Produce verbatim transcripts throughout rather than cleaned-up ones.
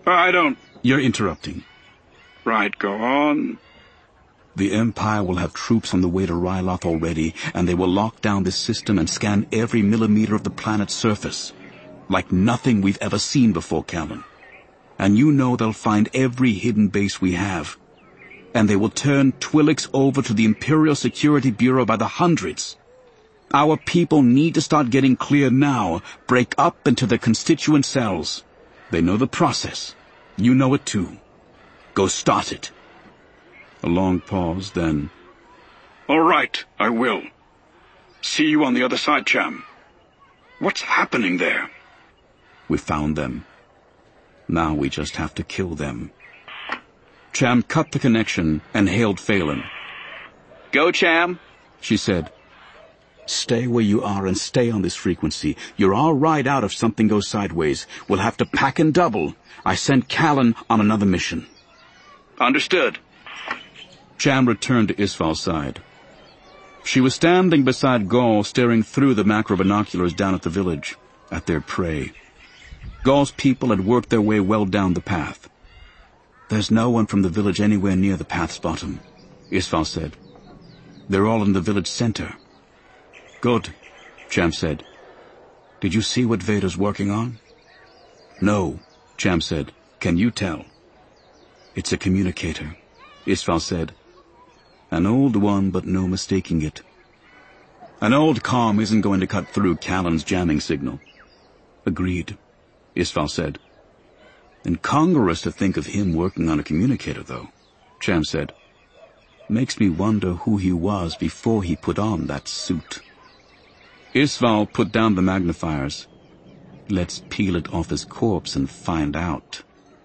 I don't... You're interrupting. Right, go on. The Empire will have troops on the way to Ryloth already, and they will lock down this system and scan every millimeter of the planet's surface. Like nothing we've ever seen before, Callan. And you know they'll find every hidden base we have. And they will turn Twi'leks over to the Imperial Security Bureau by the hundreds. Our people need to start getting clear now. Break up into their constituent cells. They know the process. You know it too. Go start it. A long pause, then... All right, I will. See you on the other side, Cham. What's happening there? We found them. Now we just have to kill them. Cham cut the connection and hailed Phelan. Go, Cham, she said. Stay where you are and stay on this frequency. You're all right out if something goes sideways. We'll have to pack and double. I sent Callan on another mission. Understood. Cham returned to Isfal's side. She was standing beside Gaul, staring through the macro binoculars down at the village, at their prey. Gaul's people had worked their way well down the path. There's no one from the village anywhere near the path's bottom, Isfal said. They're all in the village center. Good, Cham said. Did you see what Vader's working on? No, Cham said. Can you tell? It's a communicator, Isfal said. An old one, but no mistaking it. An old comm isn't going to cut through Callan's jamming signal. Agreed, Isfal said. Incongruous to think of him working on a communicator, though, Cham said. Makes me wonder who he was before he put on that suit. Isfal put down the magnifiers. Let's peel it off his corpse and find out.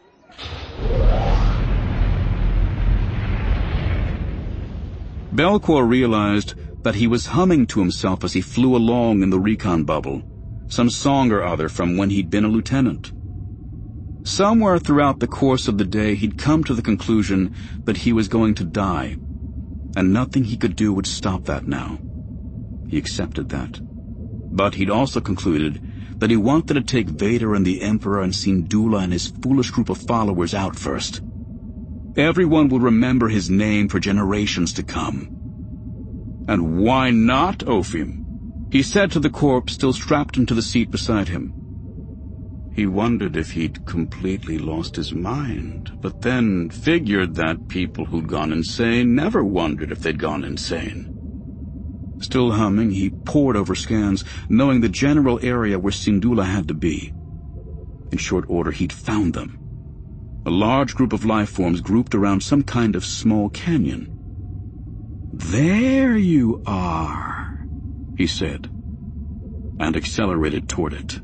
Belcor realized that he was humming to himself as he flew along in the recon bubble, some song or other from when he'd been a lieutenant. Somewhere throughout the course of the day he'd come to the conclusion that he was going to die, and nothing he could do would stop that now. He accepted that. But he'd also concluded that he wanted to take Vader and the Emperor and Syndulla and his foolish group of followers out first. Everyone would remember his name for generations to come. And why not, Ophim? He said to the corpse still strapped into the seat beside him. He wondered if he'd completely lost his mind, but then figured that people who'd gone insane never wondered if they'd gone insane. Still humming, he pored over scans, knowing the general area where Syndulla had to be. In short order, he'd found them. A large group of life forms grouped around some kind of small canyon. There you are, he said, and accelerated toward it.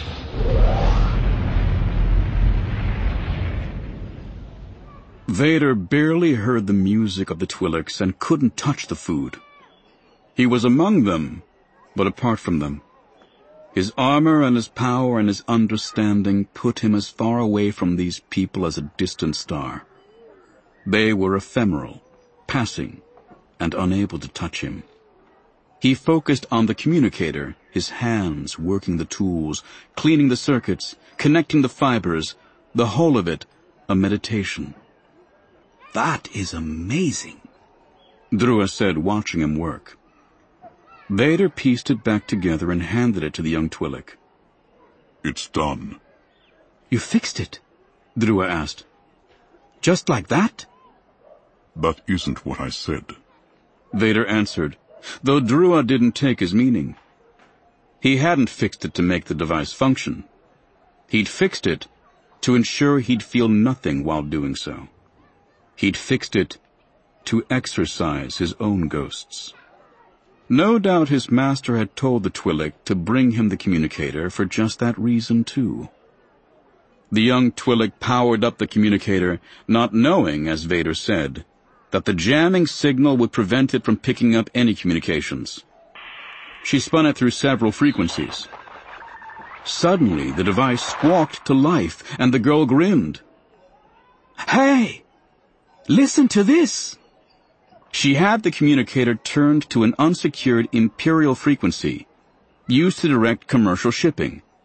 Vader barely heard the music of the Twi'leks and couldn't touch the food. He was among them, but apart from them. His armor and his power and his understanding put him as far away from these people as a distant star. They were ephemeral, passing, and unable to touch him. He focused on the communicator, his hands working the tools, cleaning the circuits, connecting the fibers, the whole of it a meditation. That is amazing, Drua said, watching him work. Vader pieced it back together and handed it to the young Twi'lek. It's done. You fixed it? Drua asked. Just like that? That isn't what I said. Vader answered, though Drua didn't take his meaning. He hadn't fixed it to make the device function. He'd fixed it to ensure he'd feel nothing while doing so. He'd fixed it to exorcise his own ghosts. No doubt his master had told the Twi'lek to bring him the communicator for just that reason, too. The young Twi'lek powered up the communicator, not knowing, as Vader said, that the jamming signal would prevent it from picking up any communications. She spun it through several frequencies. Suddenly, the device squawked to life, and the girl grinned. Hey! Listen to this! She had the communicator turned to an unsecured Imperial frequency, used to direct commercial shipping.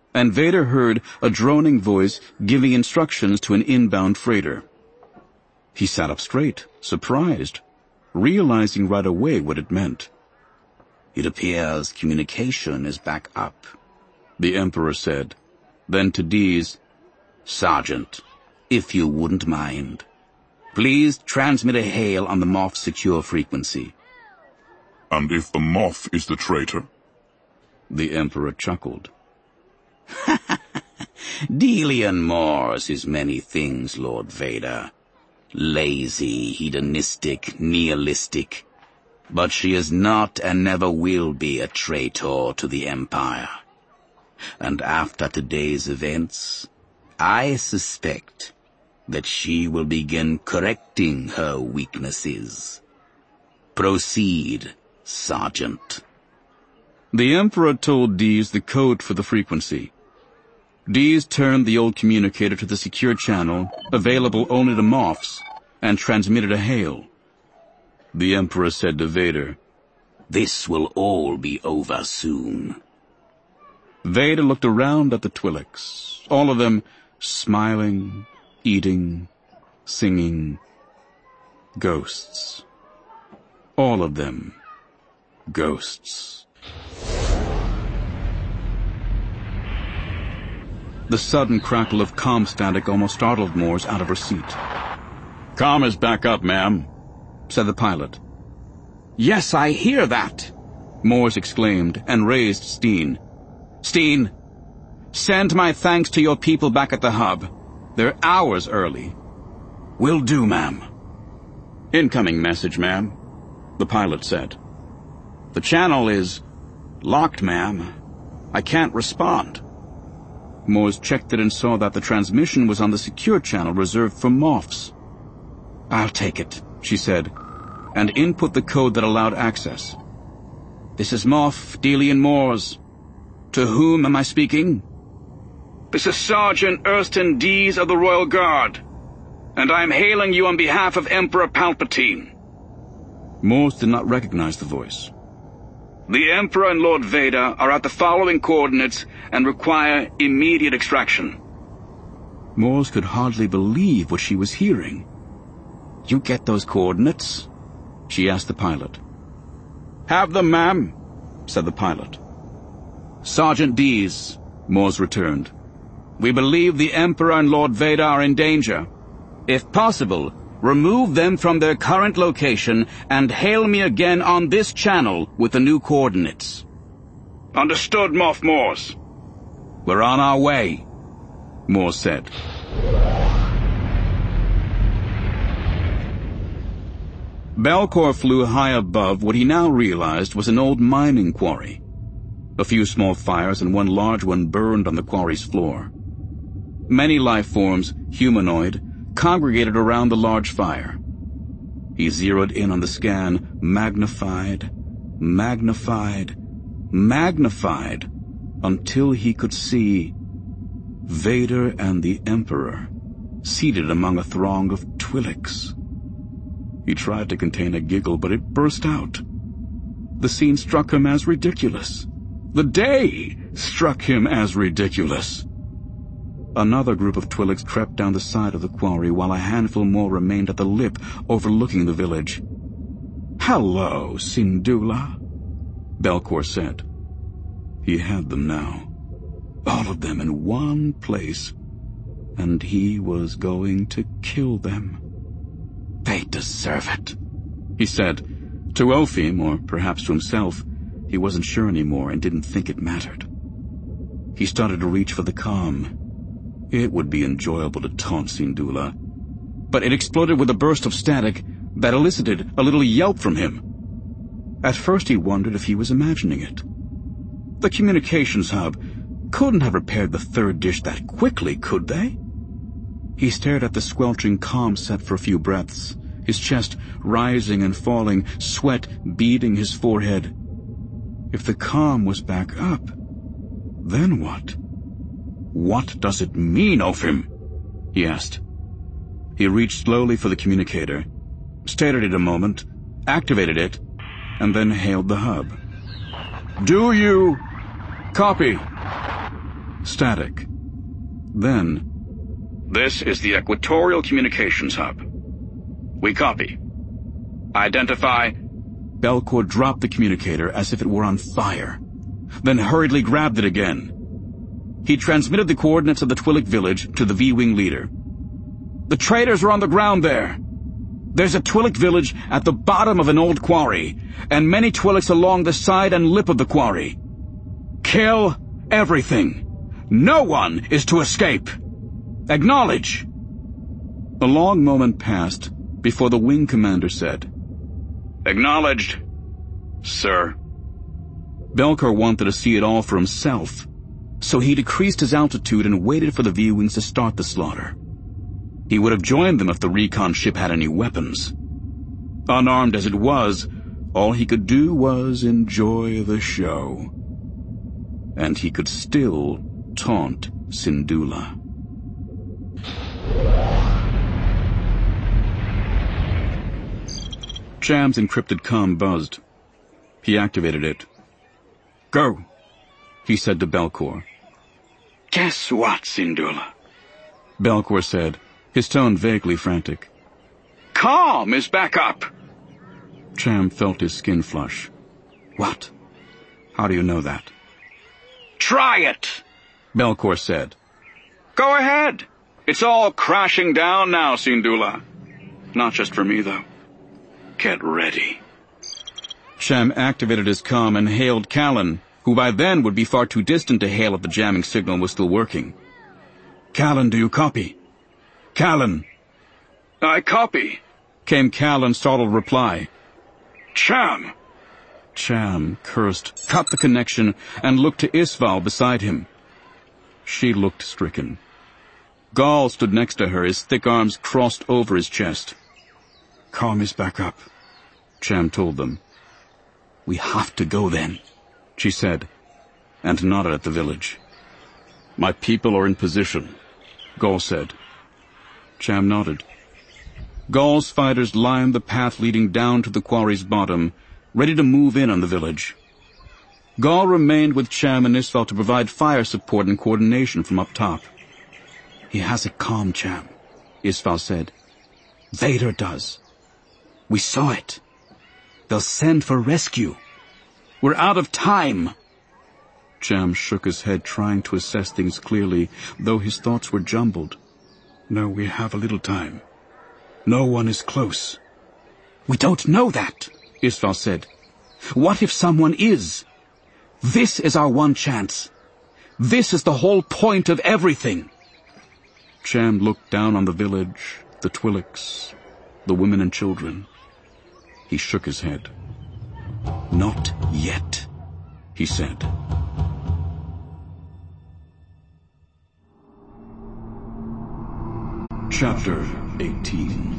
and Vader heard a droning voice giving instructions to an inbound freighter. He sat up straight, surprised, realizing right away what it meant. "It appears communication is back up," the Emperor said. Then to Dees, "Sergeant, if you wouldn't mind, please transmit a hail on the Moff secure frequency." And if the Moff is the traitor? The Emperor chuckled. Delian Mors is many things, Lord Vader. Lazy, hedonistic, nihilistic. But she is not and never will be a traitor to the Empire. And after today's events, I suspect that she will begin correcting her weaknesses. Proceed, Sergeant. The Emperor told Dees the code for the frequency. Dees turned the old communicator to the secure channel, available only to Moffs, and transmitted a hail. The Emperor said to Vader, "This will all be over soon." Vader looked around at the Twi'leks, all of them smiling, eating, singing. Ghosts. All of them ghosts. The sudden crackle of comm static almost startled Mors out of her seat. "Comm is back up, ma'am," said the pilot. "Yes, I hear that," Mors exclaimed and raised Steen. "Steen, send my thanks to your people back at the hub. They're hours early." "Will do, ma'am." "Incoming message, ma'am," the pilot said. "The channel is locked, ma'am. I can't respond." Mors checked it and saw that the transmission was on the secure channel reserved for Moffs. "I'll take it," she said, and input the code that allowed access. "This is Moff Delian Mors. To whom am I speaking?" "This is Sergeant Erston Dees of the Royal Guard, and I am hailing you on behalf of Emperor Palpatine." Mors did not recognize the voice. "The Emperor and Lord Vader are at the following coordinates and require immediate extraction." Mors could hardly believe what she was hearing. "You get those coordinates?" she asked the pilot. "Have them, ma'am," said the pilot. "Sergeant Dees," Mors returned. "We believe the Emperor and Lord Vader are in danger. If possible, remove them from their current location and hail me again on this channel with the new coordinates." "Understood, Moff Mors." "We're on our way," Mors said. Belcor flew high above what he now realized was an old mining quarry. A few small fires and one large one burned on the quarry's floor. Many life forms, humanoid, congregated around the large fire. He zeroed in on the scan, magnified, magnified, magnified, until he could see Vader and the Emperor seated among a throng of Twi'leks. He tried to contain a giggle, but it burst out. The scene struck him as ridiculous. The day struck him as ridiculous. Another group of Twi'leks crept down the side of the quarry, while a handful more remained at the lip overlooking the village. "Hello, Syndulla," Belcor said. He had them now, all of them in one place, and he was going to kill them. "They deserve it," he said. To Elphim, or perhaps to himself, he wasn't sure anymore and didn't think it mattered. He started to reach for the comm. It would be enjoyable to taunt Syndulla, but it exploded with a burst of static that elicited a little yelp from him. At first he wondered if he was imagining it. The communications hub couldn't have repaired the third dish that quickly, could they? He stared at the squelching comm set for a few breaths, his chest rising and falling, sweat beading his forehead. If the comm was back up, then what? "What does it mean, Elphim?" he asked. He reached slowly for the communicator, stared at it a moment, activated it, and then hailed the hub. "Do you copy?" Static. Then, "This is the Equatorial Communications Hub. We copy. Identify..." Belcour dropped the communicator as if it were on fire, then hurriedly grabbed it again. He transmitted the coordinates of the Twi'lek village to the V-Wing leader. "The traitors are on the ground there. There's a Twi'lek village at the bottom of an old quarry, and many Twi'leks along the side and lip of the quarry. Kill everything. No one is to escape. Acknowledge." A long moment passed before the wing commander said, "Acknowledged, sir." Belcour wanted to see it all for himself, so he decreased his altitude and waited for the V-Wings to start the slaughter. He would have joined them if the recon ship had any weapons. Unarmed as it was, all he could do was enjoy the show. And he could still taunt Syndulla. Cham's encrypted comm buzzed. He activated it. "Go," he said to Belcour. "Guess what, Syndulla?" Belcour said, his tone vaguely frantic. "Comm is back up." Cham felt his skin flush. "What? How do you know that?" "Try it," Belcour said. "Go ahead. It's all crashing down now, Syndulla. Not just for me, though. Get ready." Cham activated his comm and hailed Callan, who by then would be far too distant to hail if the jamming signal was still working. "Callan, do you copy?" "Callan." "I copy," came Callan's startled reply. "Cham." Cham cursed, cut the connection, and looked to Isval beside him. She looked stricken. Gall stood next to her, his thick arms crossed over his chest. "Comm is back up," Cham told them. "We have to go then," she said, and nodded at the village. "My people are in position," Gall said. Cham nodded. Gall's fighters lined the path leading down to the quarry's bottom, ready to move in on the village. Gall remained with Cham and Isval to provide fire support and coordination from up top. "He has a comm, Cham," Isval said. "Vader does. We saw it. They'll send for rescue. We're out of time." Cham shook his head, trying to assess things clearly, though his thoughts were jumbled. "No, we have a little time. No one is close." "We don't know that," Isval said. "What if someone is? This is our one chance. This is the whole point of everything." Cham looked down on the village, the Twi'leks, the women and children. He shook his head. "Not yet," he said. Chapter eighteen.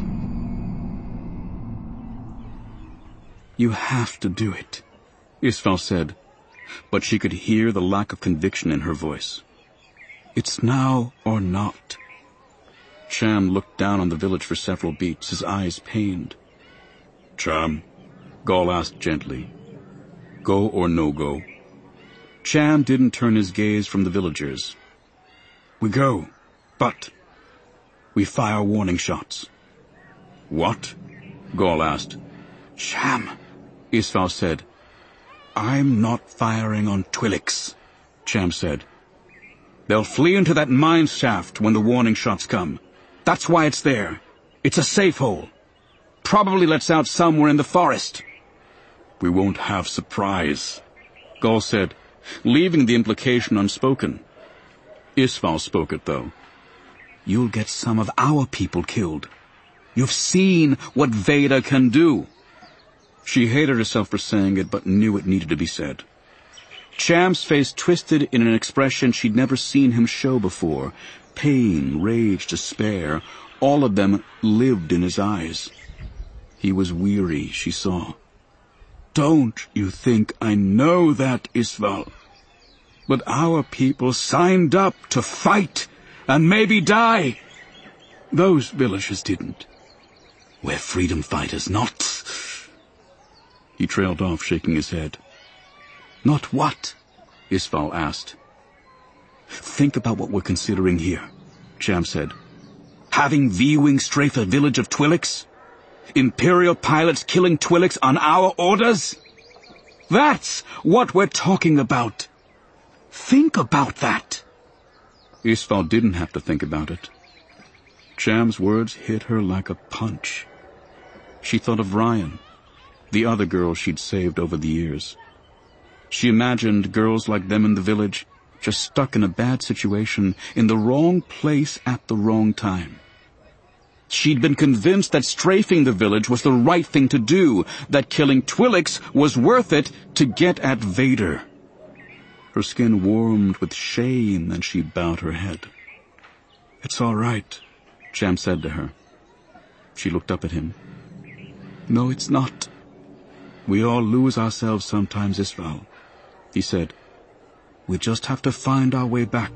"You have to do it," Isval said, but she could hear the lack of conviction in her voice. "It's now or not." Cham looked down on the village for several beats, his eyes pained. "Cham," Gall asked gently, "go or no go?" Cham didn't turn his gaze from the villagers. "We go, but we fire warning shots." "What?" Gall asked. "Cham," Isval said. "I'm not firing on Twi'leks," Cham said. "They'll flee into that mine shaft when the warning shots come. That's why it's there. It's a safe hole. Probably lets out somewhere in the forest." "We won't have surprise," Gall said, leaving the implication unspoken. Isval spoke it, though. "You'll get some of our people killed. You've seen what Vader can do." She hated herself for saying it, but knew it needed to be said. Cham's face twisted in an expression she'd never seen him show before. Pain, rage, despair, all of them lived in his eyes. He was weary, she saw. "Don't you think I know that, Isval? But our people signed up to fight and maybe die. Those villagers didn't. We're freedom fighters, not..." He trailed off, shaking his head. "Not what?" Isval asked. Think about what we're considering here, Cham said. Having V-Wing strafe a village of Twi'leks? Imperial pilots killing Twi'leks on our orders? That's what we're talking about. Think about that. Isval didn't have to think about it. Cham's words hit her like a punch. She thought of Ryan, the other girl she'd saved over the years. She imagined girls like them in the village, just stuck in a bad situation, in the wrong place at the wrong time. She'd been convinced that strafing the village was the right thing to do, that killing Twi'leks was worth it to get at Vader. Her skin warmed with shame and she bowed her head. It's all right, Cham said to her. She looked up at him. No, it's not. We all lose ourselves sometimes, Isval, he said. We just have to find our way back.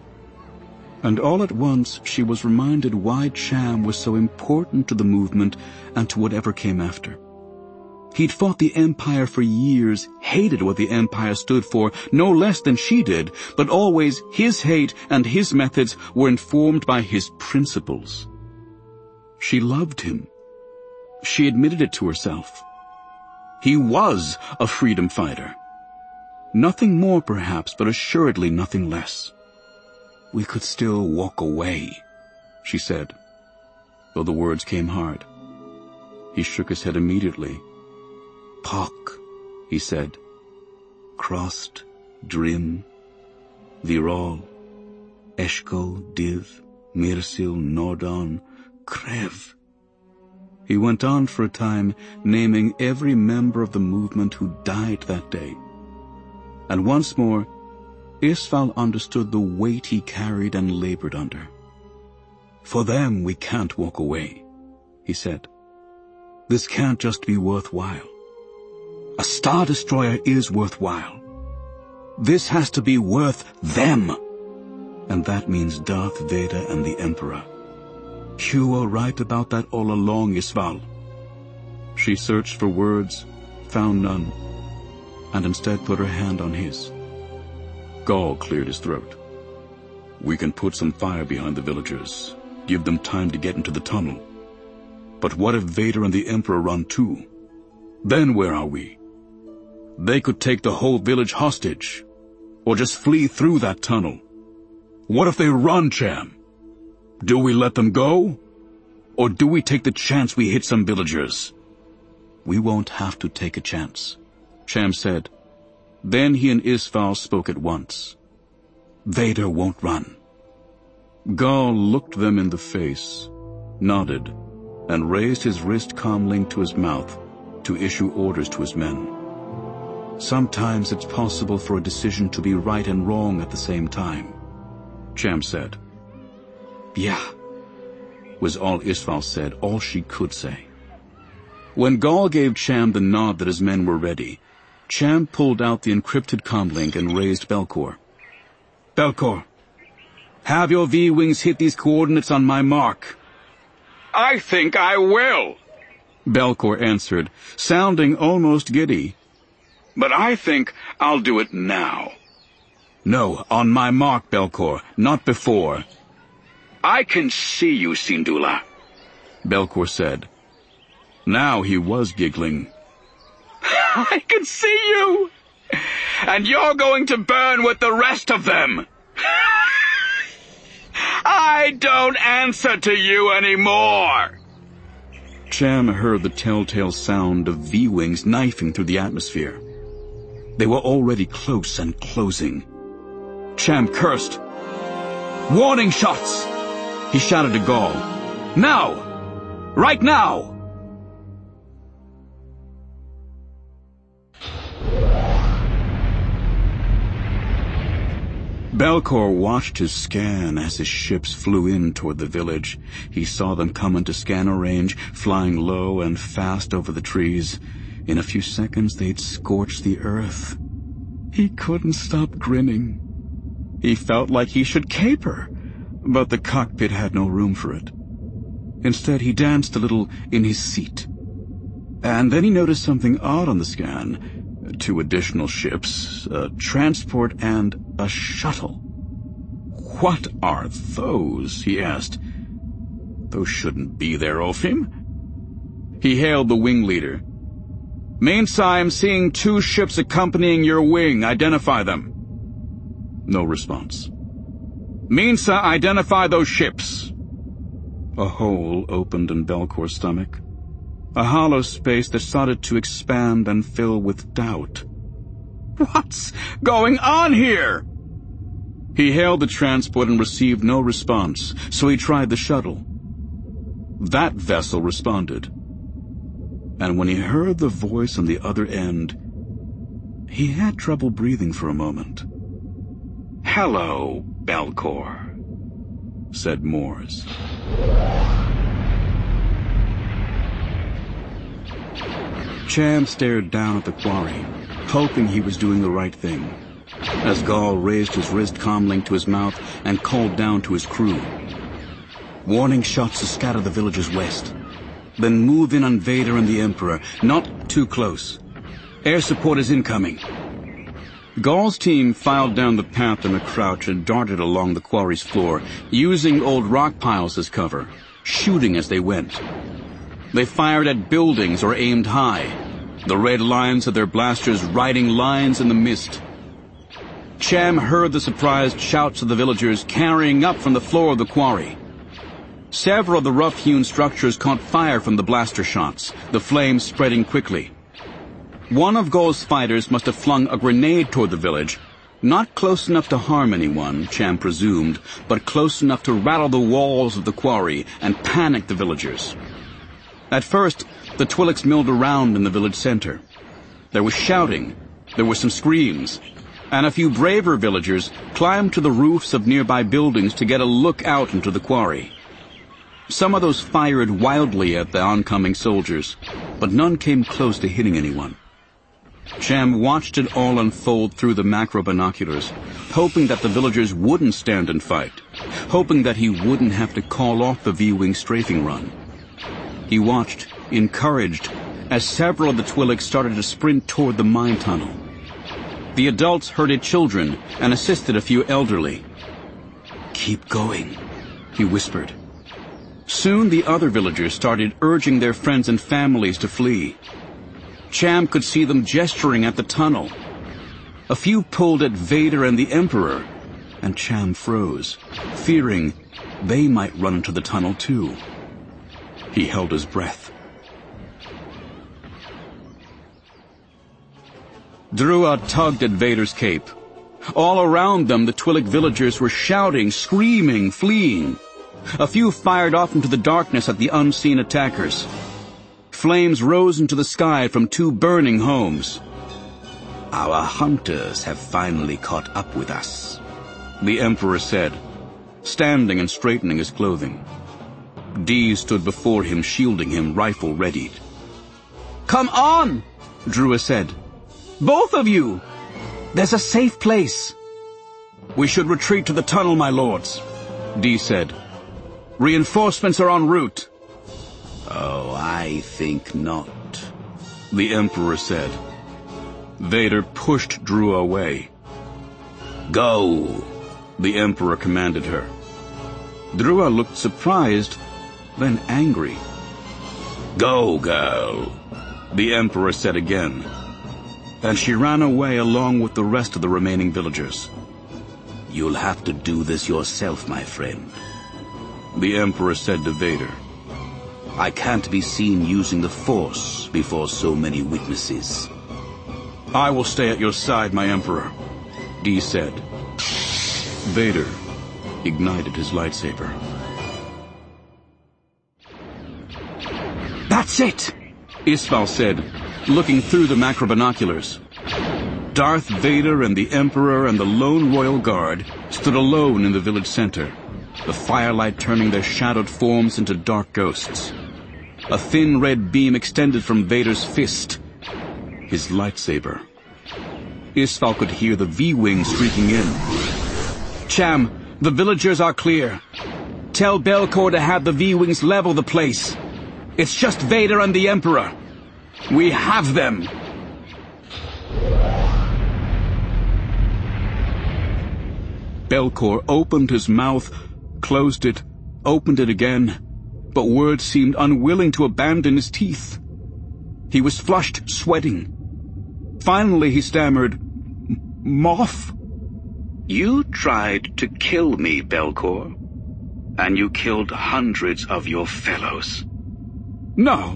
And all at once she was reminded why Cham was so important to the movement and to whatever came after. He'd fought the Empire for years, hated what the Empire stood for, no less than she did, but always his hate and his methods were informed by his principles. She loved him. She admitted it to herself. He was a freedom fighter. Nothing more, perhaps, but assuredly nothing less. We could still walk away, she said, though the words came hard. He shook his head immediately. Pak, he said. Crossed, Drim, Viral, Eshko, Div, Mirsil, Nordon, Krev. He went on for a time, naming every member of the movement who died that day. And once more, Isval understood the weight he carried and labored under. For them we can't walk away, he said. This can't just be worthwhile. A Star Destroyer is worthwhile. This has to be worth them. And that means Darth Vader and the Emperor. You were right about that all along, Isval. She searched for words, found none, and instead put her hand on his. Gaul cleared his throat. We can put some fire behind the villagers, give them time to get into the tunnel. But what if Vader and the Emperor run too? Then where are we? They could take the whole village hostage, or just flee through that tunnel. What if they run, Cham? Do we let them go? Or do we take the chance we hit some villagers? We won't have to take a chance, Cham said. Then he and Isval spoke at once. Vader won't run. Gaul looked them in the face, nodded, and raised his wrist calmly to his mouth to issue orders to his men. Sometimes it's possible for a decision to be right and wrong at the same time, Cham said. Yeah, was all Isval said, all she could say. When Gaul gave Cham the nod that his men were ready, Cham pulled out the encrypted comlink and raised Belkor. Belkor, have your V-Wings hit these coordinates on my mark. I think I will, Belkor answered, sounding almost giddy. But I think I'll do it now. No, on my mark, Belkor, not before. I can see you, Syndulla, Belkor said. Now he was giggling. I can see you! And you're going to burn with the rest of them! I don't answer to you anymore! Cham heard the telltale sound of V-Wings knifing through the atmosphere. They were already close and closing. Cham cursed. Warning shots! He shouted to Gaul. Now! Right now! Belkor watched his scan as his ships flew in toward the village. He saw them come into scanner range, flying low and fast over the trees. In a few seconds, they'd scorched the earth. He couldn't stop grinning. He felt like he should caper, but the cockpit had no room for it. Instead, he danced a little in his seat. And then he noticed something odd on the scan. Two additional ships, a transport and a shuttle. "What are those?" he asked. "Those shouldn't be there, Ulfim." He hailed the wing leader. "Mainsa, I'm seeing two ships accompanying your wing. Identify them." No response. "Mainsa, identify those ships." A hole opened in Belcor's stomach. A hollow space that started to expand and fill with doubt. "What's going on here?" He hailed the transport and received no response, so he tried the shuttle. That vessel responded. And when he heard the voice on the other end, he had trouble breathing for a moment. "Hello, Belcor," said Mors. Cham stared down at the quarry, hoping he was doing the right thing, as Gaul raised his wrist comlink to his mouth and called down to his crew. Warning shots to scatter the villagers west. Then move in on Vader and the Emperor, not too close. Air support is incoming. Gaul's team filed down the path in a crouch and darted along the quarry's floor, using old rock piles as cover, shooting as they went. They fired at buildings or aimed high, the red lines of their blasters writing lines in the mist. Cham heard the surprised shouts of the villagers carrying up from the floor of the quarry. Several of the rough-hewn structures caught fire from the blaster shots, the flames spreading quickly. One of Gaul's fighters must have flung a grenade toward the village, not close enough to harm anyone, Cham presumed, but close enough to rattle the walls of the quarry and panic the villagers. At first, the Twi'leks milled around in the village center. There was shouting, there were some screams, and a few braver villagers climbed to the roofs of nearby buildings to get a look out into the quarry. Some of those fired wildly at the oncoming soldiers, but none came close to hitting anyone. Cham watched it all unfold through the macro binoculars, hoping that the villagers wouldn't stand and fight, hoping that he wouldn't have to call off the V-Wing strafing run. He watched, encouraged, as several of the Twi'leks started to sprint toward the mine tunnel. The adults herded children and assisted a few elderly. "Keep going," he whispered. Soon the other villagers started urging their friends and families to flee. Cham could see them gesturing at the tunnel. A few pulled at Vader and the Emperor, and Cham froze, fearing they might run into the tunnel too. He held his breath. Drua tugged at Vader's cape. All around them, the Twi'lek villagers were shouting, screaming, fleeing. A few fired off into the darkness at the unseen attackers. Flames rose into the sky from two burning homes. "Our hunters have finally caught up with us," the Emperor said, standing and straightening his clothing. Dee stood before him, shielding him, rifle readied. "Come on," Drua said. "Both of you. There's a safe place." "We should retreat to the tunnel, my lords," Dee said. "Reinforcements are en route." "Oh, I think not," the Emperor said. Vader pushed Drua away. "Go," the Emperor commanded her. Drua looked surprised, then angry. "Go, girl," the Emperor said again. And she ran away along with the rest of the remaining villagers. "You'll have to do this yourself, my friend," the Emperor said to Vader. "I can't be seen using the Force before so many witnesses." "I will stay at your side, my Emperor," Dee said. Vader ignited his lightsaber. "That's it," Isval said, looking through the macro binoculars. Darth Vader and the Emperor and the lone royal guard stood alone in the village center, the firelight turning their shadowed forms into dark ghosts. A thin red beam extended from Vader's fist, his lightsaber. Isval could hear the V-Wing streaking in. "Cham, the villagers are clear. Tell Belcor to have the V-Wings level the place. It's just Vader and the Emperor. We have them." Belcor opened his mouth, closed it, opened it again, but words seemed unwilling to abandon his teeth. He was flushed, sweating. Finally he stammered, "Moth?" You tried to kill me, Belcor, and you killed hundreds of your fellows. "No,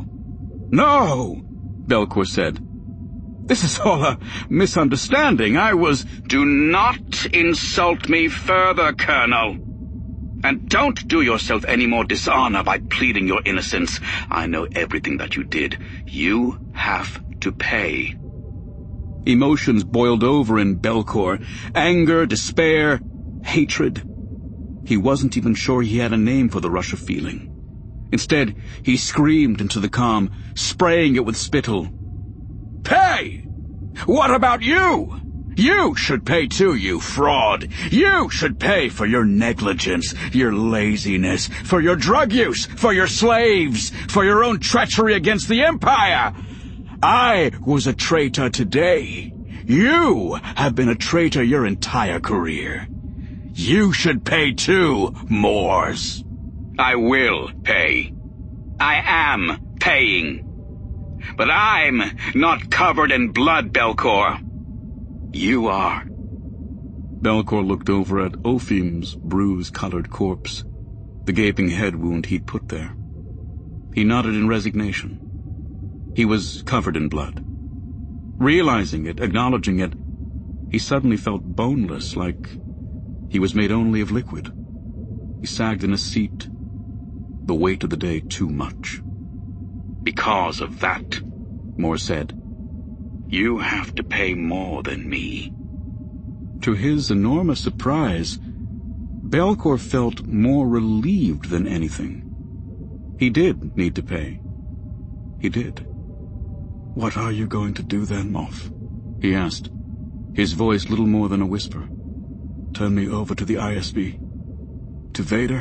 no," Belcor said. "This is all a misunderstanding. I was—" Do not insult me further, Colonel. And don't do yourself any more dishonor by pleading your innocence. I know everything that you did. You have to pay. Emotions boiled over in Belcor. Anger, despair, hatred. He wasn't even sure he had a name for the rush of feeling. Instead, he screamed into the comm, spraying it with spittle. "Pay! What about you? You should pay too, you fraud! You should pay for your negligence, your laziness, for your drug use, for your slaves, for your own treachery against the Empire! I was a traitor today. You have been a traitor your entire career. You should pay too, Moors." I will pay. I am paying. But I'm not covered in blood, Belcor. You are. Belcor looked over at Ophim's bruise-colored corpse, the gaping head wound he'd put there. He nodded in resignation. He was covered in blood. Realizing it, acknowledging it, he suddenly felt boneless, like he was made only of liquid. He sagged in his seat, the weight of the day too much. Because of that, Moore said, you have to pay more than me. To his enormous surprise, Belcor felt more relieved than anything. He did need to pay. He did. "What are you going to do then, Moff?" he asked, his voice little more than a whisper. "Turn me over to the I S B? To Vader?"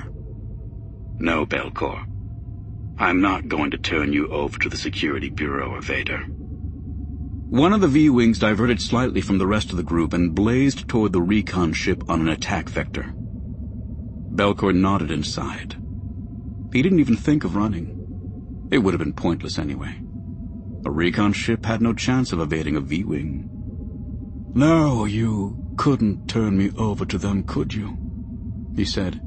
No, Belcor. I'm not going to turn you over to the Security Bureau or Vader. One of the V-Wings diverted slightly from the rest of the group and blazed toward the recon ship on an attack vector. Belcor nodded and sighed. He didn't even think of running. It would have been pointless anyway. A recon ship had no chance of evading a V-Wing. "No, you couldn't turn me over to them, could you?" he said.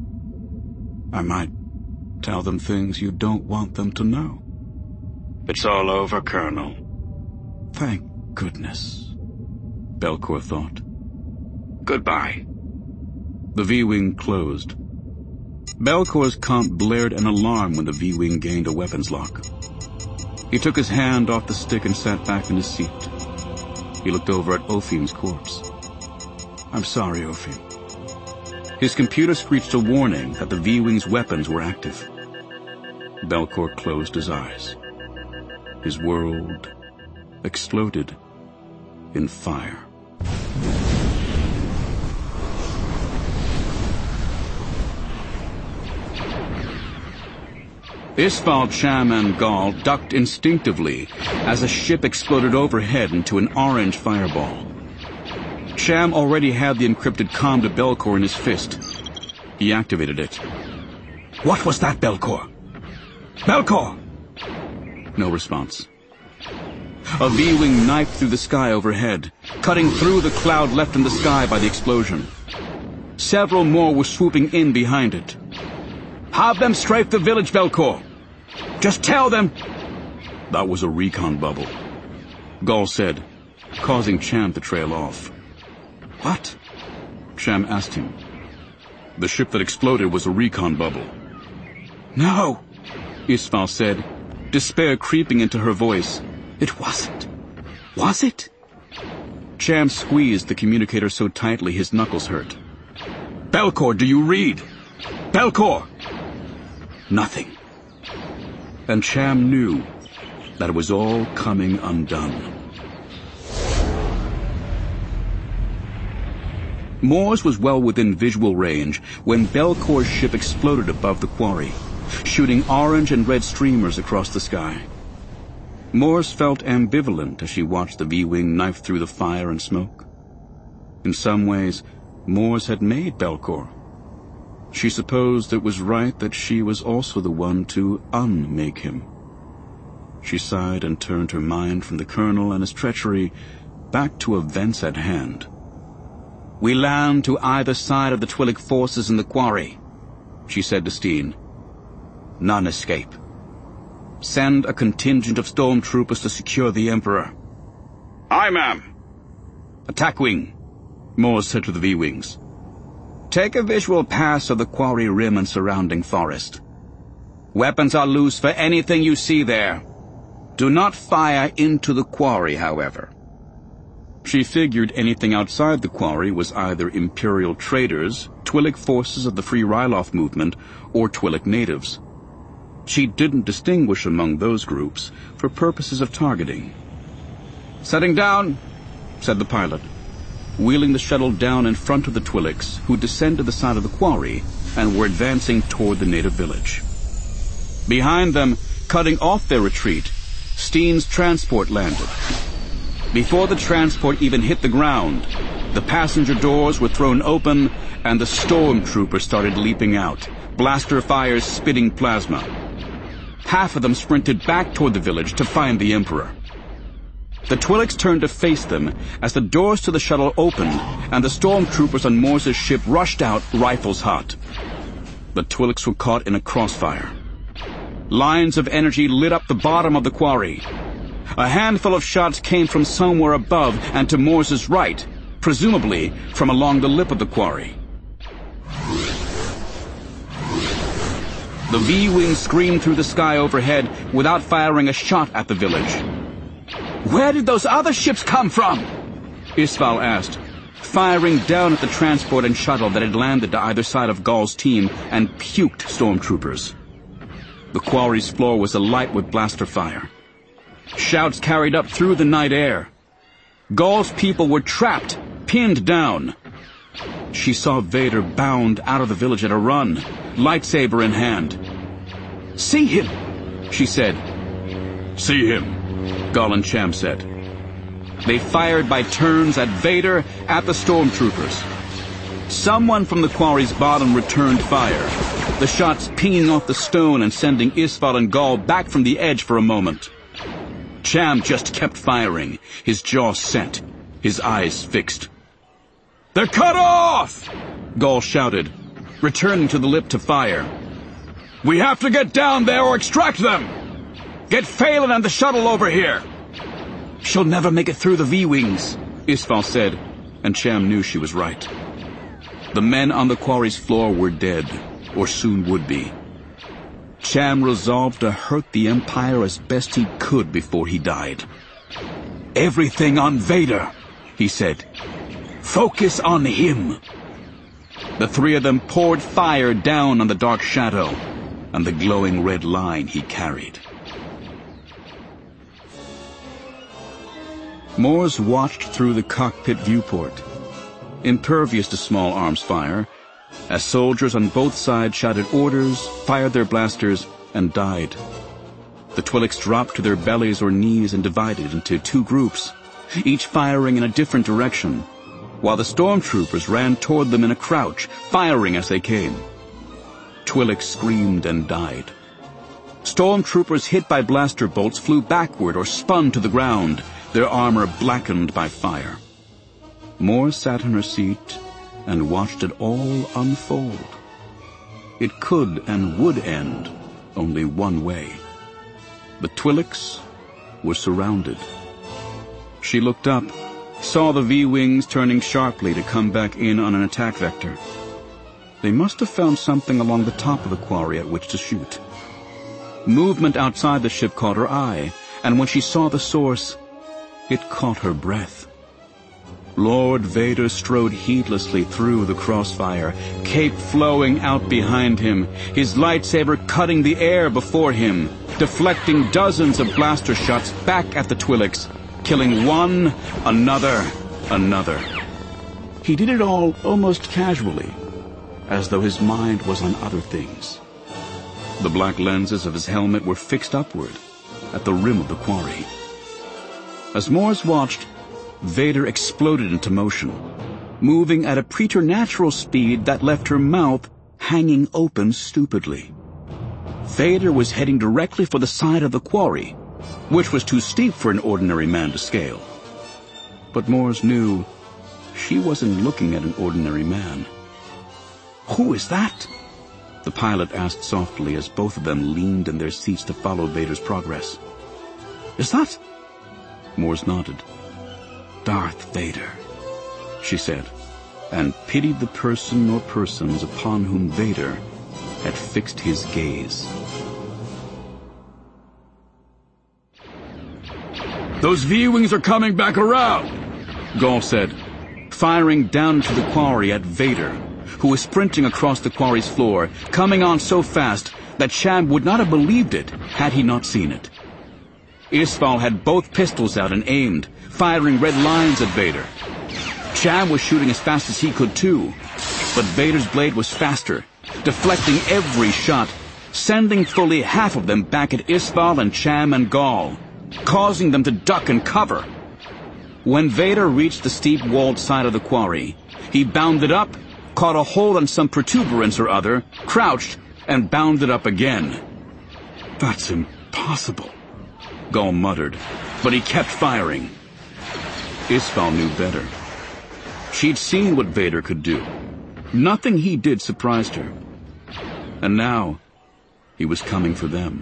"I might tell them things you don't want them to know." It's all over, Colonel. Thank goodness, Belcor thought. Goodbye. The V-Wing closed. Belcor's comp blared an alarm when the V-Wing gained a weapons lock. He took his hand off the stick and sat back in his seat. He looked over at Ophim's corpse. "I'm sorry, Ophim." His computer screeched a warning that the V-Wing's weapons were active. Belcor closed his eyes. His world exploded in fire. Isval, Cham, and Gall ducked instinctively as a ship exploded overhead into an orange fireball. Cham already had the encrypted comm to Belcor in his fist. He activated it. "What was that, Belcor? Belcor!" No response. A V-Wing knifed through the sky overhead, cutting through the cloud left in the sky by the explosion. Several more were swooping in behind it. "Have them strafe the village, Belcor! Just tell them—" That was a recon bubble, Gall said, causing Cham to trail off. "What?" Cham asked him. "The ship that exploded was a recon bubble." "No," Isval said, despair creeping into her voice. "It wasn't. Was it?" Cham squeezed the communicator so tightly his knuckles hurt. "Belcor, do you read? Belcor!" Nothing. And Cham knew that it was all coming undone. Moores was well within visual range when Belcor's ship exploded above the quarry, shooting orange and red streamers across the sky. Moores felt ambivalent as she watched the V-Wing knife through the fire and smoke. In some ways, Mors had made Belcor. She supposed it was right that she was also the one to unmake him. She sighed and turned her mind from the Colonel and his treachery back to events at hand. "We land to either side of the Twi'lek forces in the quarry," she said to Steen. "None escape. Send a contingent of stormtroopers to secure the Emperor." Aye, ma'am. "Attack wing," Mors said to the V-wings. "Take a visual pass of the quarry rim and surrounding forest. Weapons are loose for anything you see there. Do not fire into the quarry, however." She figured anything outside the quarry was either Imperial traders, Twi'lek forces of the Free Ryloth movement, or Twi'lek natives. She didn't distinguish among those groups for purposes of targeting. "Setting down," said the pilot, wheeling the shuttle down in front of the Twi'leks, who descended the side of the quarry and were advancing toward the native village. Behind them, cutting off their retreat, Steen's transport landed. Before the transport even hit the ground, the passenger doors were thrown open and the stormtroopers started leaping out, blaster fires spitting plasma. Half of them sprinted back toward the village to find the Emperor. The Twi'leks turned to face them as the doors to the shuttle opened and the stormtroopers on Mors's ship rushed out, rifles hot. The Twi'leks were caught in a crossfire. Lines of energy lit up the bottom of the quarry. A handful of shots came from somewhere above and to Mors's right, presumably from along the lip of the quarry. The V-wings screamed through the sky overhead without firing a shot at the village. "Where did those other ships come from?" Isval asked, firing down at the transport and shuttle that had landed to either side of Gaul's team and puked stormtroopers. The quarry's floor was alight with blaster fire. Shouts carried up through the night air. Gaul's people were trapped, pinned down. She saw Vader bound out of the village at a run, lightsaber in hand. "See him," she said. "See him," Gaul and Cham said. They fired by turns at Vader, at the stormtroopers. Someone from the quarry's bottom returned fire, the shots pinging off the stone and sending Isval and Gaul back from the edge for a moment. Cham just kept firing, his jaw set, his eyes fixed. "They're cut off!" Gaul shouted, returning to the lip to fire. "We have to get down there or extract them! Get Phelan and the shuttle over here!" "She'll never make it through the V-wings," Isval said, and Cham knew she was right. The men on the quarry's floor were dead, or soon would be. Cham resolved to hurt the Empire as best he could before he died. "Everything on Vader," he said. "Focus on him." The three of them poured fire down on the dark shadow and the glowing red line he carried. Mors watched through the cockpit viewport, impervious to small arms fire, as soldiers on both sides shouted orders, fired their blasters, and died. The Twi'leks dropped to their bellies or knees and divided into two groups, each firing in a different direction, while the stormtroopers ran toward them in a crouch, firing as they came. Twi'leks screamed and died. Stormtroopers hit by blaster bolts flew backward or spun to the ground, their armor blackened by fire. Mors sat in her seat and watched it all unfold. It could and would end only one way. The Twi'leks were surrounded. She looked up, saw the V-wings turning sharply to come back in on an attack vector. They must have found something along the top of the quarry at which to shoot. Movement outside the ship caught her eye, and when she saw the source, it caught her breath. Lord Vader strode heedlessly through the crossfire, cape flowing out behind him, his lightsaber cutting the air before him, deflecting dozens of blaster shots back at the Twi'leks, killing one, another, another. He did it all almost casually, as though his mind was on other things. The black lenses of his helmet were fixed upward, at the rim of the quarry. As Mors watched, Vader exploded into motion. moving at a preternatural speed that left her mouth hanging open stupidly. Vader was heading directly for the side of the quarry, which was too steep for an ordinary man to scale. But Mors knew she wasn't looking at an ordinary man. "Who is that?" the pilot asked softly as both of them leaned in their seats to follow Vader's progress. "Is that?" Mors nodded. "Darth Vader," she said, and pitied the person or persons upon whom Vader had fixed his gaze. "Those V-Wings are coming back around," Ghaul said, firing down into the quarry at Vader, who was sprinting across the quarry's floor, coming on so fast that Cham would not have believed it had he not seen it. Isval had both pistols out and aimed, firing red lines at Vader. Cham was shooting as fast as he could too, but Vader's blade was faster, deflecting every shot, sending fully half of them back at Isval and Cham and Ghaul, causing them to duck and cover. When Vader reached the steep-walled side of the quarry, he bounded up, caught a hold on some protuberance or other, crouched, and bounded up again. "That's impossible," Ghaul muttered, but he kept firing. Isval knew better. She'd seen what Vader could do. Nothing he did surprised her. And now, he was coming for them.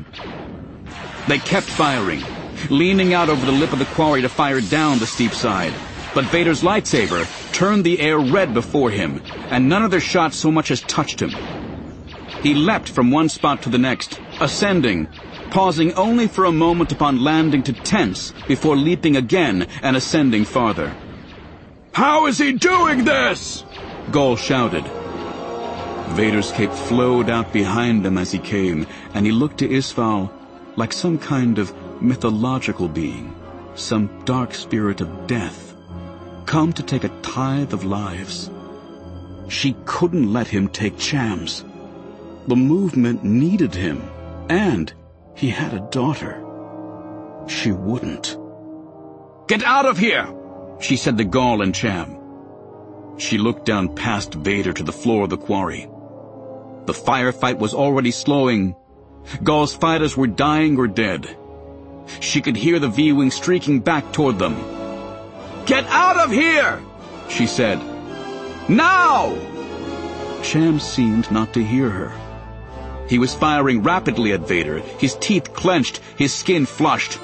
They kept firing, leaning out over the lip of the quarry to fire down the steep side. But Vader's lightsaber turned the air red before him, and none of their shots so much as touched him. He leapt from one spot to the next, ascending, pausing only for a moment upon landing to tense before leaping again and ascending farther. "How is he doing this?" Ghaul shouted. Vader's cape flowed out behind him as he came, and he looked to Isval like some kind of mythological being, some dark spirit of death, come to take a tithe of lives. She couldn't let him take Cham's. The movement needed him, and he had a daughter. She wouldn't. "Get out of here!" she said to Ghaul and Cham. She looked down past Vader to the floor of the quarry. The firefight was already slowing. Ghaul's fighters were dying or dead. She could hear the V-Wing streaking back toward them. "Get out of here!" she said. "Now!" Cham seemed not to hear her. He was firing rapidly at Vader, his teeth clenched, his skin flushed.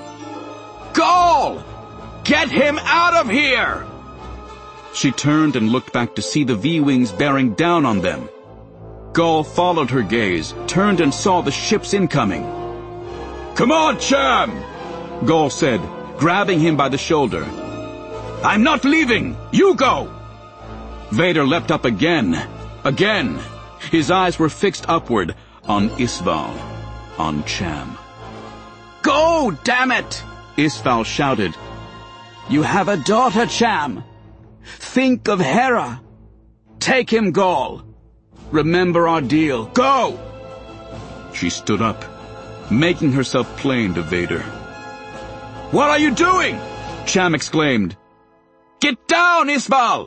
"Ghaul! Get him out of here!" She turned and looked back to see the V-Wings bearing down on them. Ghaul followed her gaze, turned and saw the ships incoming. "Come on, Cham!" Ghaul said, grabbing him by the shoulder. "I'm not leaving! You go!" Vader leapt up again, again. His eyes were fixed upward on Isval, on Cham. "Go, damn it!" Isval shouted. "You have a daughter, Cham. Think of Hera. Take him, Ghaul. Remember our deal. Go!" She stood up, making herself plain to Vader. "What are you doing?" Cham exclaimed. "Get down, Isval!"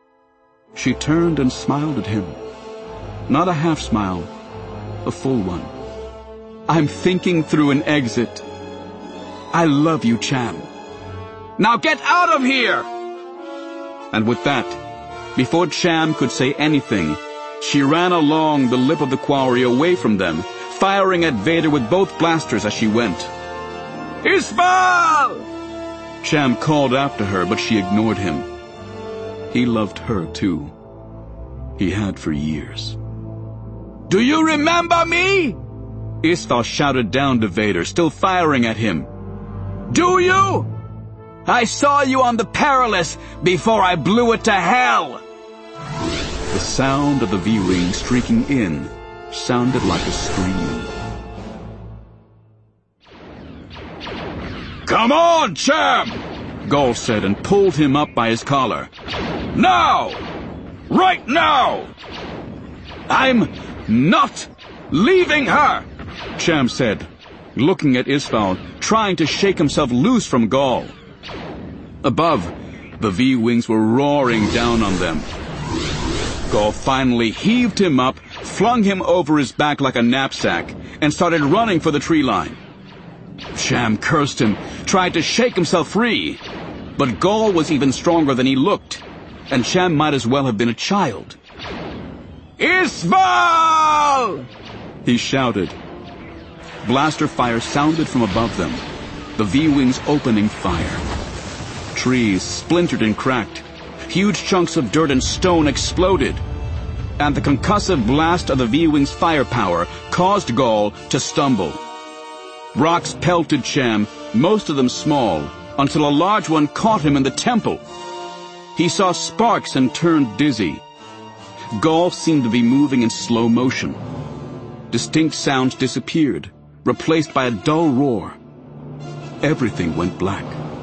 She turned and smiled at him. Not a half smile, a full one. "I'm thinking through an exit. I love you, Cham. Now get out of here!" And with that, before Cham could say anything, she ran along the lip of the quarry away from them, firing at Vader with both blasters as she went. "Isval!" Cham called after her, but she ignored him. He loved her, too. He had for years. "Do you remember me?" Isval shouted down to Vader, still firing at him. "Do you? I saw you on the Perilous before I blew it to hell!" The sound of the V-Wing streaking in sounded like a scream. "Come on, Cham!" Ghaul said and pulled him up by his collar. "Now! Right now!" "I'm not leaving her!" Cham said, looking at Isval, trying to shake himself loose from Ghaul. Above, The V-wings were roaring down on them. Gaul finally heaved him up, flung him over his back like a knapsack, and started running for the tree line. Cham cursed him, tried to shake himself free, but Gaul was even stronger than he looked, and Cham might as well have been a child. "Isval!" he shouted. Blaster fire sounded from above them, the V-wings opening fire. Trees splintered and cracked. Huge chunks of dirt and stone exploded, and the concussive blast of the V-wings' firepower caused Gaul to stumble. Rocks pelted Cham, most of them small, until a large one caught him in the temple. He saw sparks and turned dizzy. Gaul seemed to be moving in slow motion. Distinct sounds disappeared, replaced by a dull roar. Everything went black.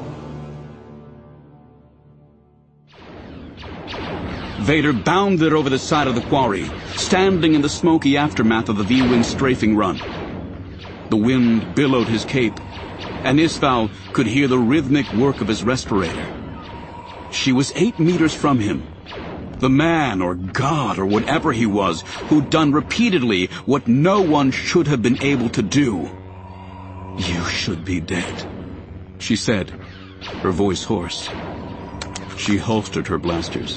Vader bounded over the side of the quarry, standing in the smoky aftermath of the V-wing strafing run. The wind billowed his cape, and Isval could hear the rhythmic work of his respirator. She was eight meters from him. The man, or god, or whatever he was, who'd done repeatedly what no one should have been able to do. "You should be dead," she said, her voice hoarse. She holstered her blasters.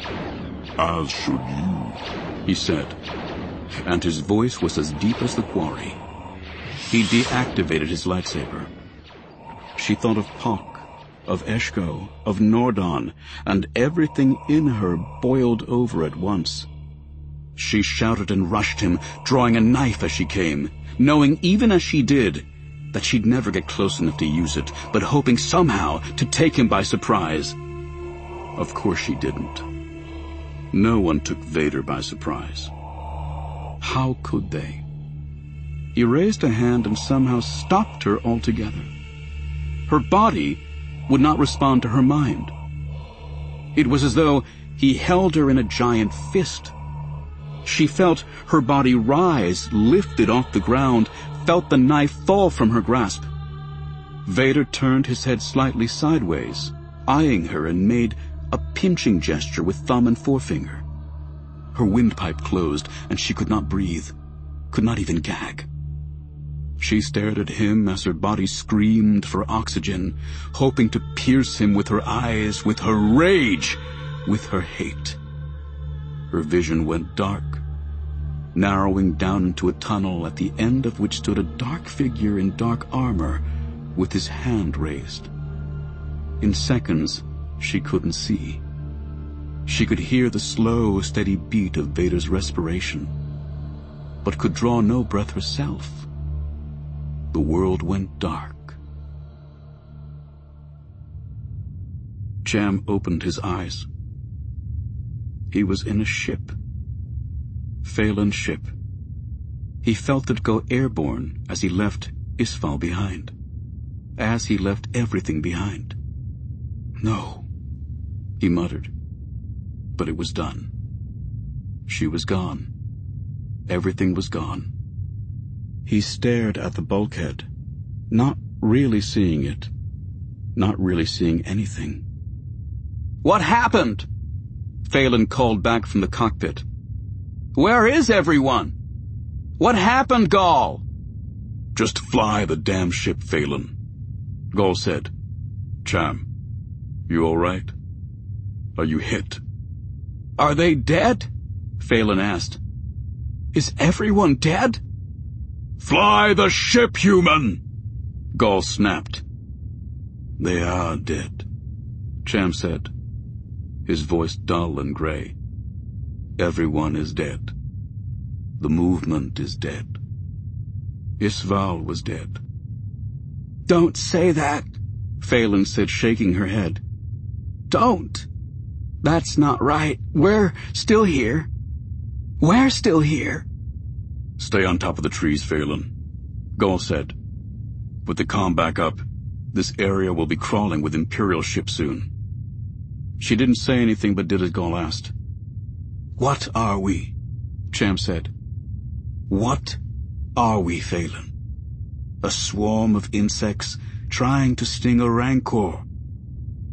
"As should you," he said, and his voice was as deep as the quarry. He deactivated his lightsaber. She thought of Pock, of Eshko, of Nordon, and everything in her boiled over at once. She shouted and rushed him, drawing a knife as she came, knowing even as she did that she'd never get close enough to use it, but hoping somehow to take him by surprise. Of course she didn't. No one took Vader by surprise. How could they? He raised a hand and somehow stopped her altogether. Her body would not respond to her mind. It was as though he held her in a giant fist. She felt her body rise, lifted off the ground, felt the knife fall from her grasp. Vader turned his head slightly sideways, eyeing her, and made a pinching gesture with thumb and forefinger. Her windpipe closed, and she could not breathe, could not even gag. She stared at him as her body screamed for oxygen, hoping to pierce him with her eyes, with her rage, with her hate. Her vision went dark, narrowing down into a tunnel at the end of which stood a dark figure in dark armor with his hand raised. In seconds, she couldn't see. She could hear the slow, steady beat of Vader's respiration, but could draw no breath herself. The world went dark. Cham opened his eyes. He was in a ship. Phelan's ship. He felt it go airborne as he left Isval behind, as he left everything behind. No, he muttered. But it was done. She was gone. Everything was gone. He stared at the bulkhead, not really seeing it, not really seeing anything. "What happened?" Phelan called back from the cockpit. "Where is everyone? What happened, Gaul?" "Just fly the damn ship, Phelan," Gaul said. "Cham, you all right? Are you hit?" "Are they dead?" Phelan asked. "Is everyone dead?" "Fly the ship, human!" Gaul snapped. "They are dead," Cham said, his voice dull and gray. "Everyone is dead. The movement is dead. Isval was dead." "Don't say that," Phelan said, shaking her head. "Don't. That's not right. We're still here. We're still here." "Stay on top of the trees, Phelan," Gaul said. "With the comm back up, this area will be crawling with Imperial ships soon." She didn't say anything but did as Gaul asked. "What are we?" Cham said. "What are we, Phelan? A swarm of insects trying to sting a rancor.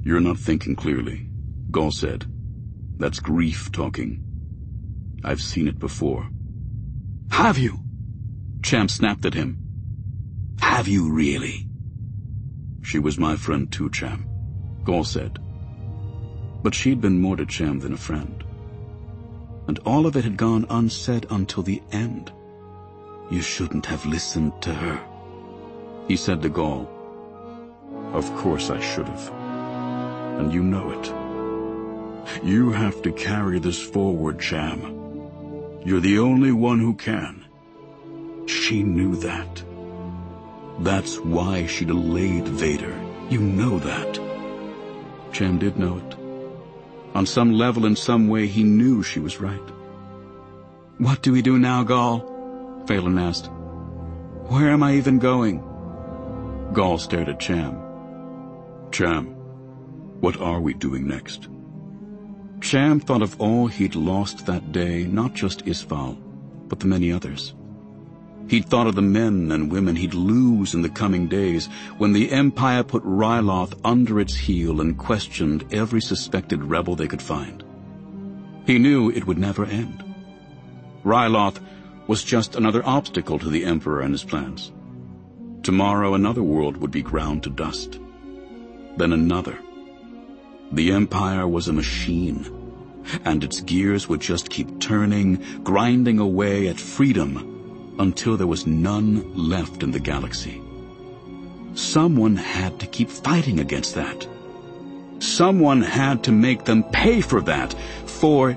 You're not thinking clearly, Gaul said. That's grief talking. I've seen it before. Have you? Cham snapped at him. Have you really? She was my friend too, Cham, Gaul said. But she'd been more to Cham than a friend. And all of it had gone unsaid until the end. You shouldn't have listened to her, he said to Gaul. Of course I should have. And you know it. You have to carry this forward, Cham. You're the only one who can. She knew that. That's why she delayed Vader. You know that. Cham did know it. On some level, in some way, he knew she was right. What do we do now, Gaul? Phelan asked. Where am I even going? Gaul stared at Cham. Cham, what are we doing next? Cham thought of all he'd lost that day, not just Isval, but the many others. He'd thought of the men and women he'd lose in the coming days when the Empire put Ryloth under its heel and questioned every suspected rebel they could find. He knew it would never end. Ryloth was just another obstacle to the Emperor and his plans. Tomorrow another world would be ground to dust. Then another. The Empire was a machine, and its gears would just keep turning, grinding away at freedom until there was none left in the galaxy. Someone had to keep fighting against that. Someone had to make them pay for that, for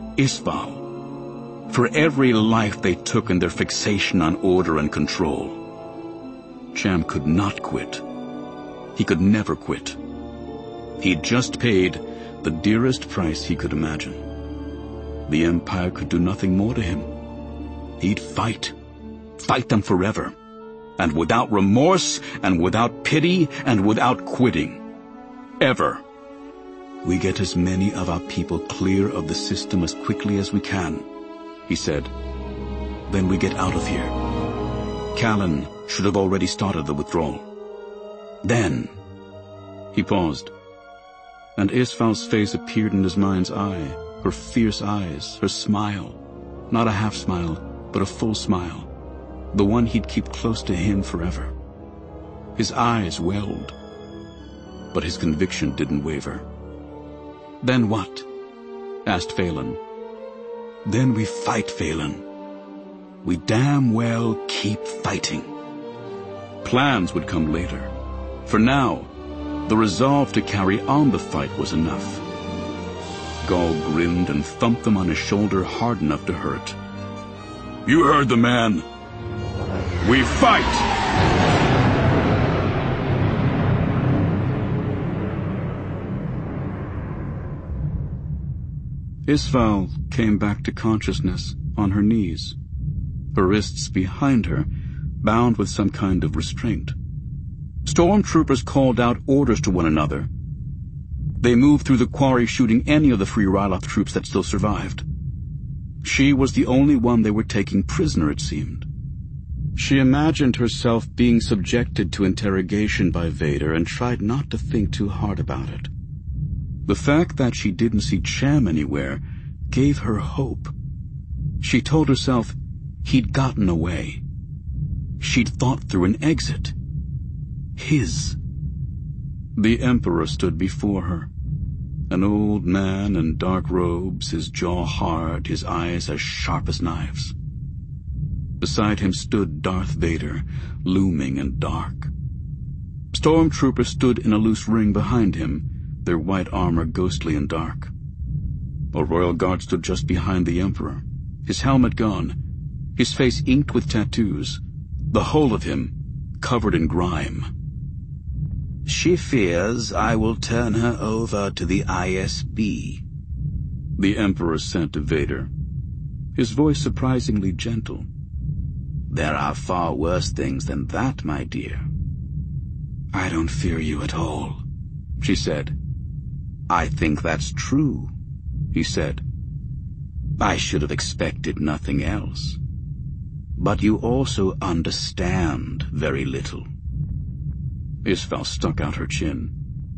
Isval, for every life they took in their fixation on order and control. Cham could not quit. He could never quit. He'd just paid the dearest price he could imagine. The Empire could do nothing more to him. He'd fight. Fight them forever, and without remorse, and without pity, and without quitting. Ever. We get as many of our people clear of the system as quickly as we can, he said. Then we get out of here. Callan should have already started the withdrawal. Then, he paused, and Isval's face appeared in his mind's eye, her fierce eyes, her smile, not a half-smile, but a full smile. The one he'd keep close to him forever. His eyes welled, but his conviction didn't waver. Then what? Asked Phelan. Then we fight, Phelan. We damn well keep fighting. Plans would come later. For now, the resolve to carry on the fight was enough. Gaul grinned and thumped them on his shoulder hard enough to hurt. You heard the man. We fight! Isval came back to consciousness on her knees, her wrists behind her, bound with some kind of restraint. Stormtroopers called out orders to one another. They moved through the quarry shooting any of the Free Ryloth troops that still survived. She was the only one they were taking prisoner, it seemed. She imagined herself being subjected to interrogation by Vader and tried not to think too hard about it. The fact that she didn't see Cham anywhere gave her hope. She told herself he'd gotten away. She'd thought through an exit. His. The Emperor stood before her. An old man in dark robes, his jaw hard, his eyes as sharp as knives. Beside him stood Darth Vader, looming and dark. Stormtroopers stood in a loose ring behind him, their white armor ghostly and dark. A royal guard stood just behind the Emperor, his helmet gone, his face inked with tattoos, the whole of him covered in grime. She fears I will turn her over to the I S B, the Emperor said to Vader, his voice surprisingly gentle. There are far worse things than that, my dear. I don't fear you at all, she said. I think that's true, he said. I should have expected nothing else. But you also understand very little. Isval stuck out her chin.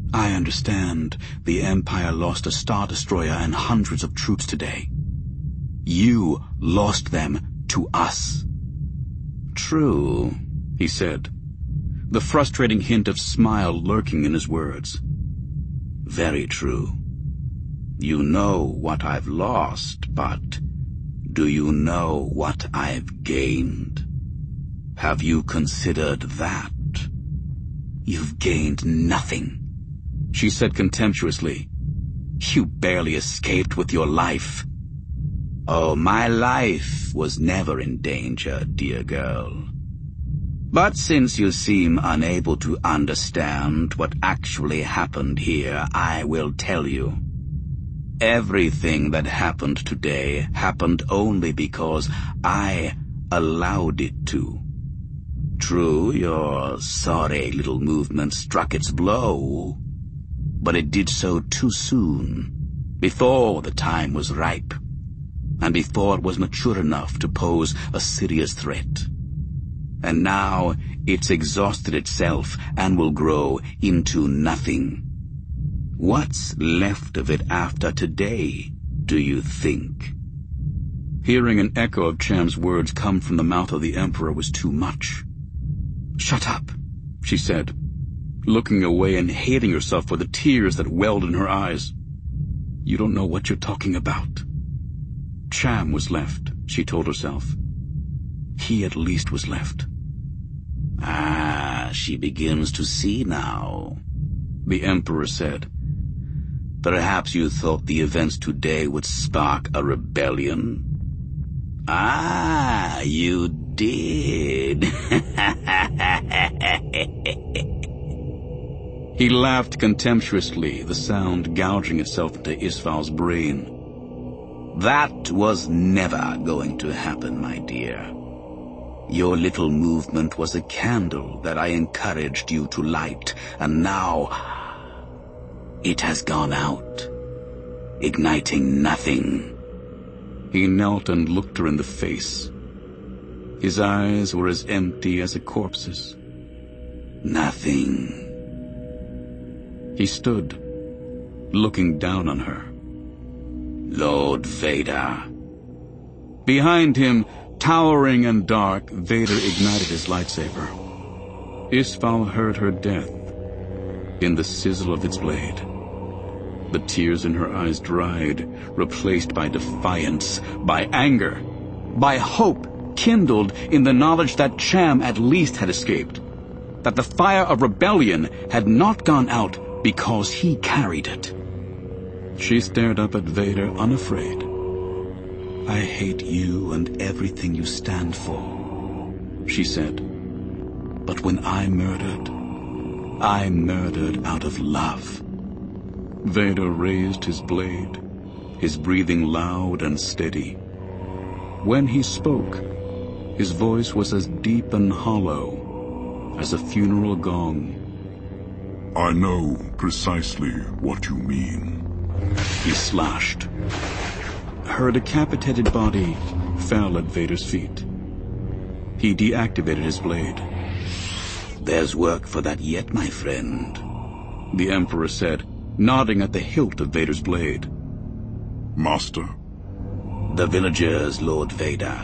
I understand the Empire lost a Star Destroyer and hundreds of troops today. You lost them to us. True, he said, the frustrating hint of smile lurking in his words. Very true. You know what I've lost, but do you know what I've gained? Have you considered that? You've gained nothing, she said contemptuously. You barely escaped with your life. Oh, my life was never in danger, dear girl. But since you seem unable to understand what actually happened here, I will tell you. Everything that happened today happened only because I allowed it to. True, your sorry little movement struck its blow, but it did so too soon, before the time was ripe, and before it was mature enough to pose a serious threat. And now it's exhausted itself and will grow into nothing. What's left of it after today, do you think? Hearing an echo of Cham's words come from the mouth of the Emperor was too much. Shut up, she said, looking away and hating herself for the tears that welled in her eyes. You don't know what you're talking about. Cham was left, she told herself. He at least was left. Ah, she begins to see now, the Emperor said. Perhaps you thought the events today would spark a rebellion? Ah, you did. He laughed contemptuously, the sound gouging itself into Isfal's brain. That was never going to happen, my dear. Your little movement was a candle that I encouraged you to light, and now it has gone out, igniting nothing. He knelt and looked her in the face. His eyes were as empty as a corpse's. Nothing. He stood, looking down on her. Lord Vader. Behind him, towering and dark, Vader ignited his lightsaber. Isfal heard her death in the sizzle of its blade. The tears in her eyes dried, replaced by defiance, by anger, by hope kindled in the knowledge that Cham at least had escaped, that the fire of rebellion had not gone out because he carried it. She stared up at Vader unafraid. I hate you and everything you stand for, she said. But when I murdered, I murdered out of love. Vader raised his blade, his breathing loud and steady. When he spoke, his voice was as deep and hollow as a funeral gong. I know precisely what you mean. He slashed. Her decapitated body fell at Vader's feet. He deactivated his blade. There's work for that yet, my friend, the Emperor said, nodding at the hilt of Vader's blade. Master? The villagers, Lord Vader.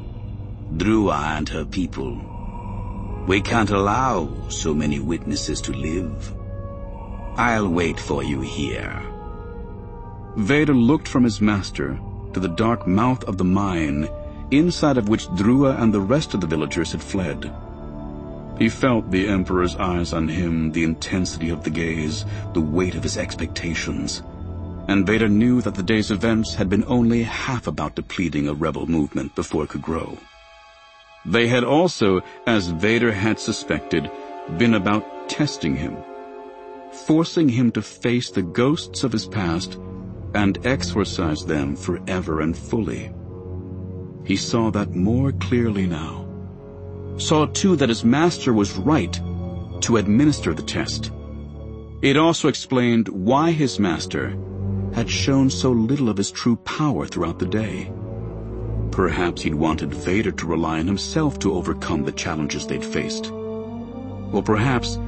Drua and her people. We can't allow so many witnesses to live. I'll wait for you here. Vader looked from his master to the dark mouth of the mine, inside of which Drua and the rest of the villagers had fled. He felt the Emperor's eyes on him, the intensity of the gaze, the weight of his expectations. And Vader knew that the day's events had been only half about depleting a rebel movement before it could grow. They had also, as Vader had suspected, been about testing him, forcing him to face the ghosts of his past and exorcise them forever and fully. He saw that more clearly now. Saw, too, that his master was right to administer the test. It also explained why his master had shown so little of his true power throughout the day. Perhaps he'd wanted Vader to rely on himself to overcome the challenges they'd faced. Or perhaps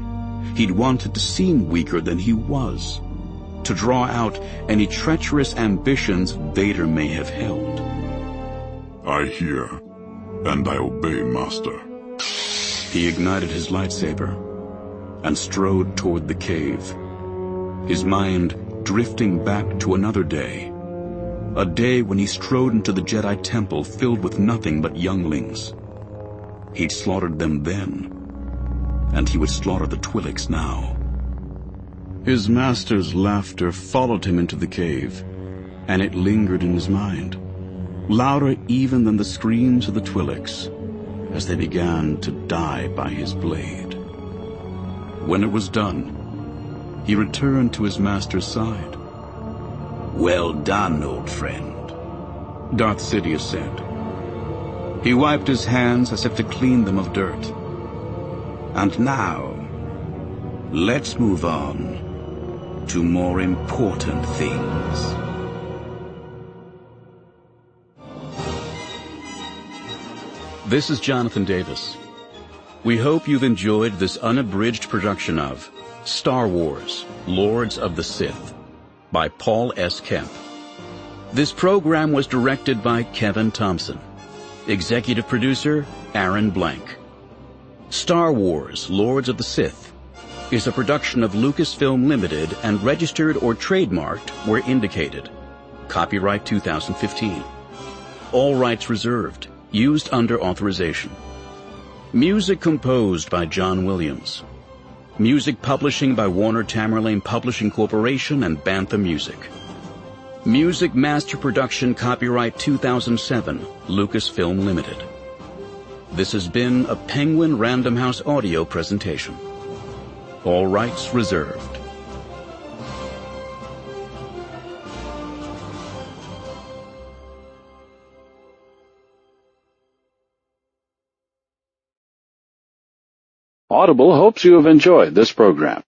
He'd wanted to seem weaker than he was, to draw out any treacherous ambitions Vader may have held. I hear, and I obey, Master. He ignited his lightsaber and strode toward the cave, his mind drifting back to another day, a day when he strode into the Jedi Temple filled with nothing but younglings. He'd slaughtered them then, and he would slaughter the Twi'leks now. His master's laughter followed him into the cave, and it lingered in his mind, louder even than the screams of the Twi'leks as they began to die by his blade. When it was done, he returned to his master's side. "Well done, old friend," Darth Sidious said. He wiped his hands as if to clean them of dirt. "And now, let's move on to more important things." This is Jonathan Davis. We hope you've enjoyed this unabridged production of Star Wars: Lords of the Sith by Paul S. Kemp. This program was directed by Kevin Thompson. Executive producer, Aaron Blank. Star Wars: Lords of the Sith is a production of Lucasfilm Limited and registered or trademarked where indicated. Copyright two thousand fifteen. All rights reserved. Used under authorization. Music composed by John Williams. Music publishing by Warner Tamerlane Publishing Corporation and Bantha Music. Music master production copyright two thousand seven, Lucasfilm Limited. This has been a Penguin Random House audio presentation. All rights reserved. Audible hopes you have enjoyed this program.